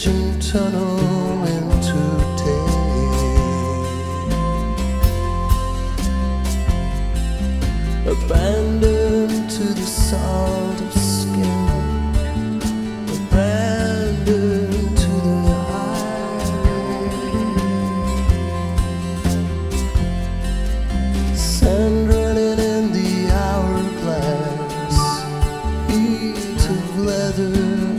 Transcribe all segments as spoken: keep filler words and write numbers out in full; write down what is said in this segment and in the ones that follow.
raging tunnel into day, abandoned to the salt of skin, abandoned to the highway, sand running in the hourglass, heat of leather.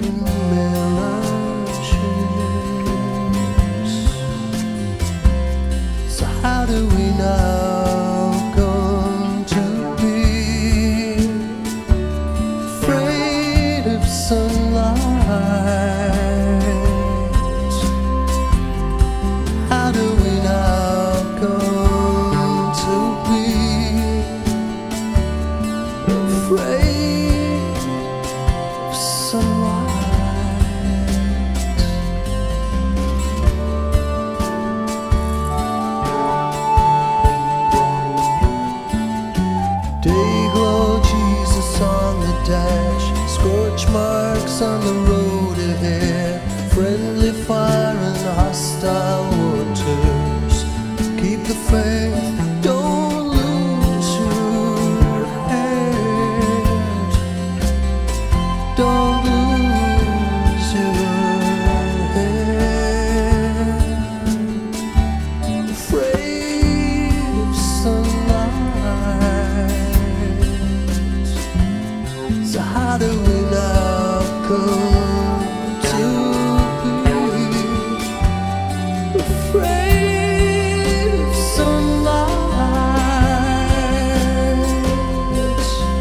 How do we now come to be afraid of sunlight? How do we now come to be afraid of sunlight? Dayglow, Jesus on the dash, scorch marks on the road ahead, friendly fire and hostile waters. Keep the faith, don't lose your head, don't lose your head. Afraid of sunlight. So how do we now come to be afraid of sunlight?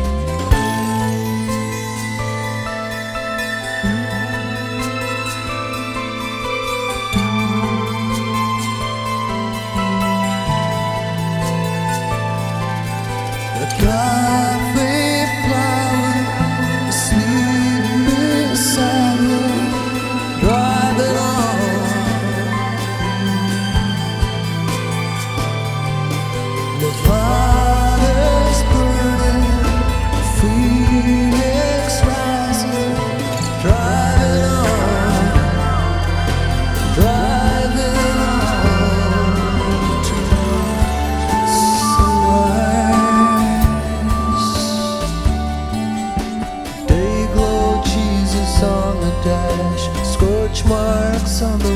The coffee flower asleep beside me, driving on. The fire's burning, phoenix rising, driving on, driving on to sunrise. Dayglow, Jesus on the dash, scorch marks on the